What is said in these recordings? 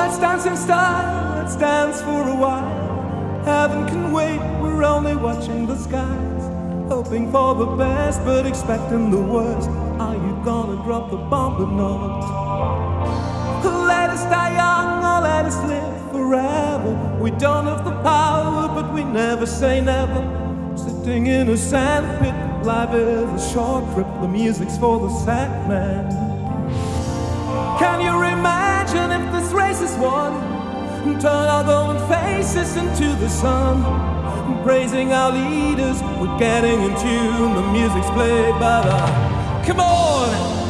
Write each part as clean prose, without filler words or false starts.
let's dance in style, let's dance for a while. Heaven can wait, we're only watching the skies, hoping for the best but expecting the worst. Are you gonna drop the bomb or not? Let us die young or let us live forever. We don't have the power but we never say never. Sitting in a sandpit, life is a short trip. The music's for the sad man. Can you imagine if this race is won? Turn our golden faces into the sun, praising our leaders, we're getting in tune. The music's played, but come on!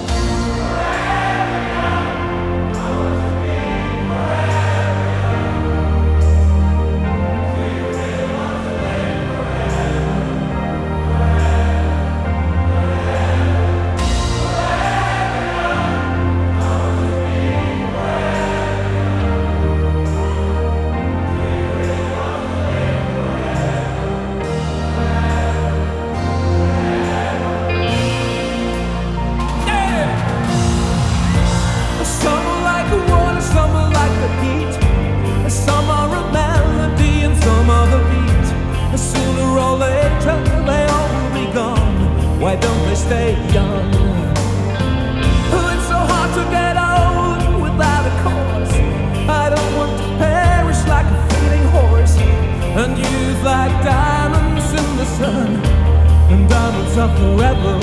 Why don't they stay young? Oh, it's so hard to get old without a cause. I don't want to perish like a fleeting horse, and youth like diamonds in the sun, and diamonds are forever.